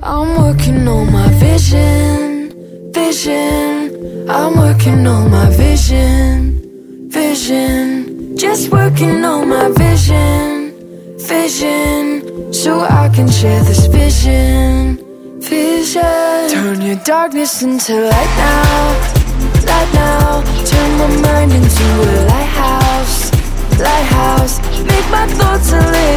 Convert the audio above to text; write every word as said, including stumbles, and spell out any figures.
I'm working on my vision, vision. I'm working on my vision, vision. Just working on my vision, vision. So I can share this vision, vision. Turn your darkness into light now, light now. Turn my mind into a lighthouse, lighthouse. Make my thoughts a little